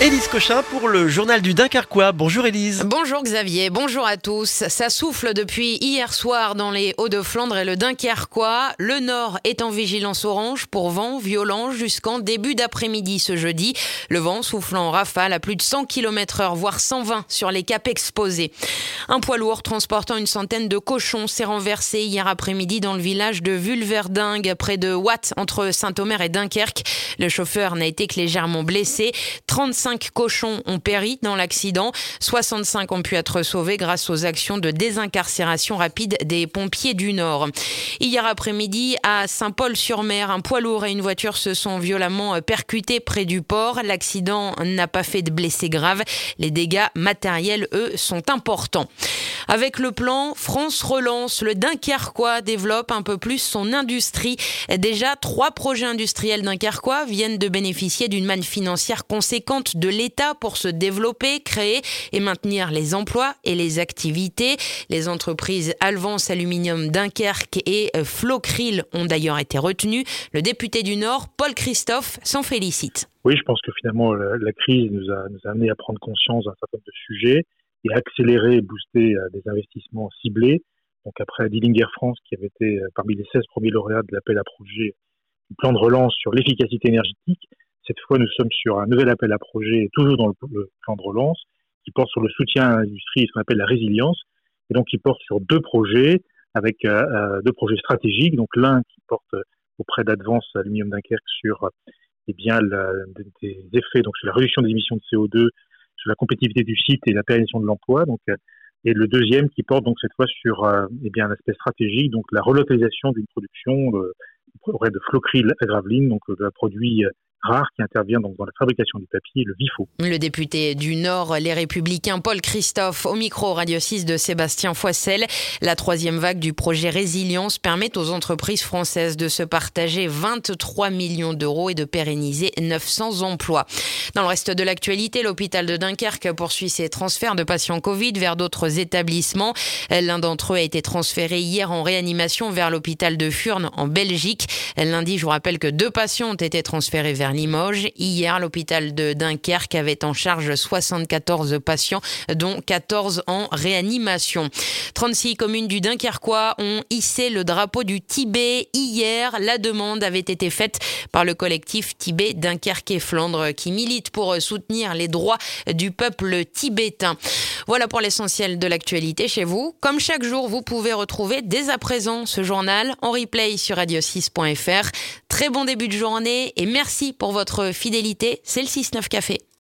Élise Cochin pour le journal du Dunkerquois. Bonjour Élise. Bonjour Xavier, bonjour à tous. Ça souffle depuis hier soir dans les Hauts-de-Flandre et le Dunkerquois. Le Nord est en vigilance orange pour vent violent jusqu'en début d'après-midi ce jeudi. Le vent souffle en rafale à plus de 100 km/h, voire 120 sur les caps exposés. Un poids lourd transportant une centaine de cochons s'est renversé hier après-midi dans le village de Vulverdingue, près de Watt, entre Saint-Omer et Dunkerque. Le chauffeur n'a été que légèrement blessé. 35 cochons ont péri dans l'accident. 65 ont pu être sauvés grâce aux actions de désincarcération rapide des pompiers du Nord. Hier après-midi, à Saint-Paul-sur-Mer, un poids lourd et une voiture se sont violemment percutés près du port. L'accident n'a pas fait de blessés graves. Les dégâts matériels, eux, sont importants. Avec le plan France Relance, le Dunkerquois développe un peu plus son industrie. Déjà, 3 projets industriels dunkerquois viennent de bénéficier d'une manne financière conséquente de l'État pour se développer, créer et maintenir les emplois et les activités. Les entreprises Alvance Aluminium Dunkerque et Flocryl ont d'ailleurs été retenues. Le député du Nord, Paul Christophe, s'en félicite. Oui, je pense que finalement la crise nous a amené à prendre conscience d'un certain nombre de sujets et à accélérer et booster des investissements ciblés. Donc après Dillinger France, qui avait été parmi les 16 premiers lauréats de l'appel à projet du plan de relance sur l'efficacité énergétique, cette fois nous sommes sur un nouvel appel à projet, toujours dans le plan de relance, qui porte sur le soutien à l'industrie et ce qu'on appelle la résilience, et donc qui porte sur 2 projets, avec 2 projets stratégiques. Donc l'un qui porte auprès d'Advance Aluminium Dunkerque sur des effets donc sur la réduction des émissions de CO2, sur la compétitivité du site et la pérennisation de l'emploi. Donc, et le deuxième qui porte donc cette fois sur un aspect stratégique, donc la relocalisation d'une production auprès de Flocryl à Gravelines, donc de la produit rare qui intervient donc dans la fabrication du papier, le VIFO. Le député du Nord, Les Républicains, Paul Christophe, au micro Radio 6 de Sébastien Foissel. La 3e vague du projet Résilience permet aux entreprises françaises de se partager 23 millions d'euros et de pérenniser 900 emplois. Dans le reste de l'actualité, l'hôpital de Dunkerque poursuit ses transferts de patients Covid vers d'autres établissements. L'un d'entre eux a été transféré hier en réanimation vers l'hôpital de Furnes en Belgique. Lundi, je vous rappelle que 2 patients ont été transférés vers Limoges. Hier, l'hôpital de Dunkerque avait en charge 74 patients, dont 14 en réanimation. 36 communes du Dunkerquois ont hissé le drapeau du Tibet. Hier, la demande avait été faite par le collectif Tibet Dunkerque et Flandre qui milite pour soutenir les droits du peuple tibétain. Voilà pour l'essentiel de l'actualité chez vous. Comme chaque jour, vous pouvez retrouver dès à présent ce journal en replay sur radio6.fr. Très bon début de journée et merci pour votre fidélité. C'est le 6-9 Café.